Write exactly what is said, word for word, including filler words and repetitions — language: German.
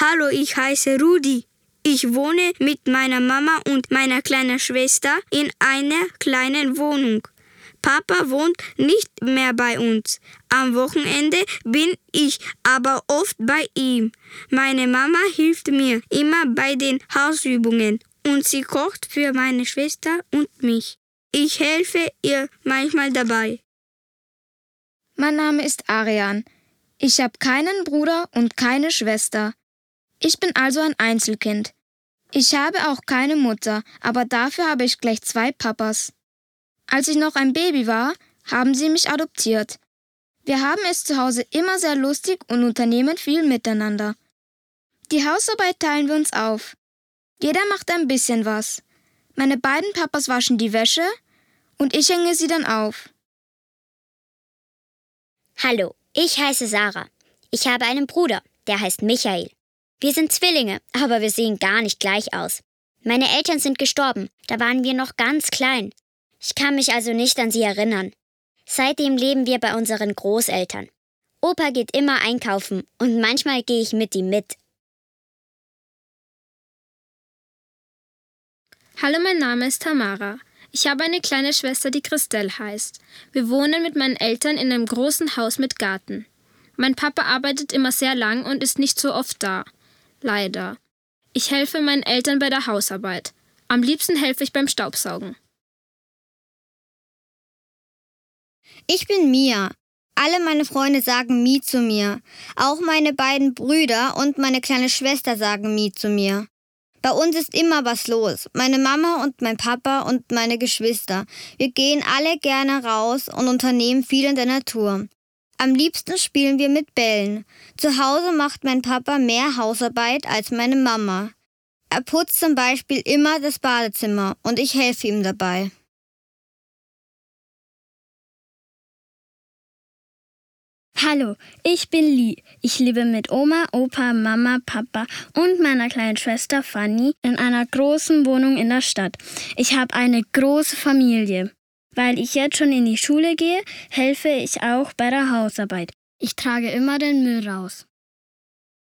Hallo, ich heiße Rudi. Ich wohne mit meiner Mama und meiner kleinen Schwester in einer kleinen Wohnung. Papa wohnt nicht mehr bei uns. Am Wochenende bin ich aber oft bei ihm. Meine Mama hilft mir immer bei den Hausübungen und sie kocht für meine Schwester und mich. Ich helfe ihr manchmal dabei. Mein Name ist Arian. Ich habe keinen Bruder und keine Schwester. Ich bin also ein Einzelkind. Ich habe auch keine Mutter, aber dafür habe ich gleich zwei Papas. Als ich noch ein Baby war, haben sie mich adoptiert. Wir haben es zu Hause immer sehr lustig und unternehmen viel miteinander. Die Hausarbeit teilen wir uns auf. Jeder macht ein bisschen was. Meine beiden Papas waschen die Wäsche und ich hänge sie dann auf. Hallo, ich heiße Sarah. Ich habe einen Bruder, der heißt Michael. Wir sind Zwillinge, aber wir sehen gar nicht gleich aus. Meine Eltern sind gestorben, da waren wir noch ganz klein. Ich kann mich also nicht an sie erinnern. Seitdem leben wir bei unseren Großeltern. Opa geht immer einkaufen und manchmal gehe ich mit ihm mit. Hallo, mein Name ist Tamara. Ich habe eine kleine Schwester, die Christelle heißt. Wir wohnen mit meinen Eltern in einem großen Haus mit Garten. Mein Papa arbeitet immer sehr lang und ist nicht so oft da. Leider. Ich helfe meinen Eltern bei der Hausarbeit. Am liebsten helfe ich beim Staubsaugen. Ich bin Mia. Alle meine Freunde sagen Mi zu mir. Auch meine beiden Brüder und meine kleine Schwester sagen Mi zu mir. Bei uns ist immer was los. Meine Mama und mein Papa und meine Geschwister. Wir gehen alle gerne raus und unternehmen viel in der Natur. Am liebsten spielen wir mit Bällen. Zu Hause macht mein Papa mehr Hausarbeit als meine Mama. Er putzt zum Beispiel immer das Badezimmer und ich helfe ihm dabei. Hallo, ich bin Lee. Ich lebe mit Oma, Opa, Mama, Papa und meiner kleinen Schwester Fanny in einer großen Wohnung in der Stadt. Ich habe eine große Familie. Weil ich jetzt schon in die Schule gehe, helfe ich auch bei der Hausarbeit. Ich trage immer den Müll raus.